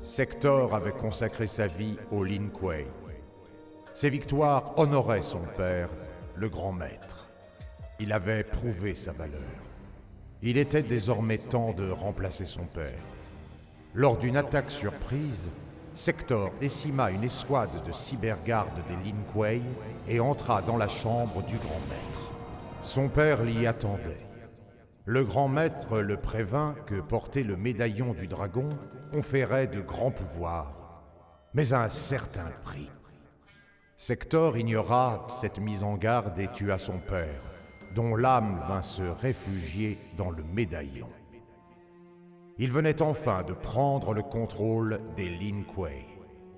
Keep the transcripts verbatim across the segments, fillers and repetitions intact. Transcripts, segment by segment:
Sector avait consacré sa vie au Lin Kuei. Ses victoires honoraient son père, le grand maître. Il avait prouvé sa valeur. Il était désormais temps de remplacer son père. Lors d'une attaque surprise, Sector décima une escouade de cybergardes des Lin Kuei et entra dans la chambre du grand maître. Son père l'y attendait. Le grand maître le prévint que porter le médaillon du dragon conférait de grands pouvoirs, mais à un certain prix. Sector ignora cette mise en garde et tua son père, dont l'âme vint se réfugier dans le médaillon. Il venait enfin de prendre le contrôle des Lin Kuei.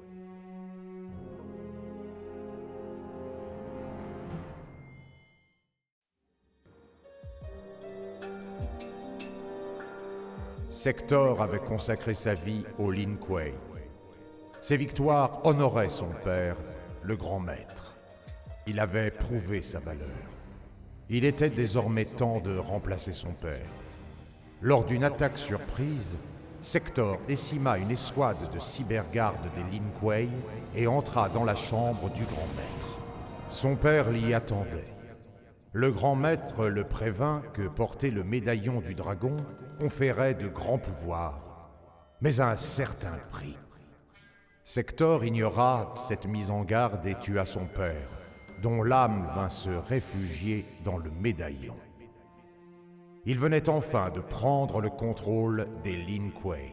Sector avait consacré sa vie au Lin Kuei. Ses victoires honoraient son père, le grand maître. Il avait prouvé sa valeur. Il était désormais temps de remplacer son père. Lors d'une attaque surprise, Sector décima une escouade de cybergardes des Lin Kuei et entra dans la chambre du grand maître. Son père l'y attendait. Le grand maître le prévint que porter le médaillon du dragon conférait de grands pouvoirs, mais à un certain prix. Sector ignora cette mise en garde et tua son père, dont l'âme vint se réfugier dans le médaillon. Il venait enfin de prendre le contrôle des Lin Kuei.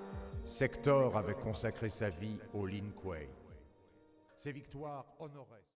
Sector avait consacré sa vie au Lin Kuei. Ses victoires honoraient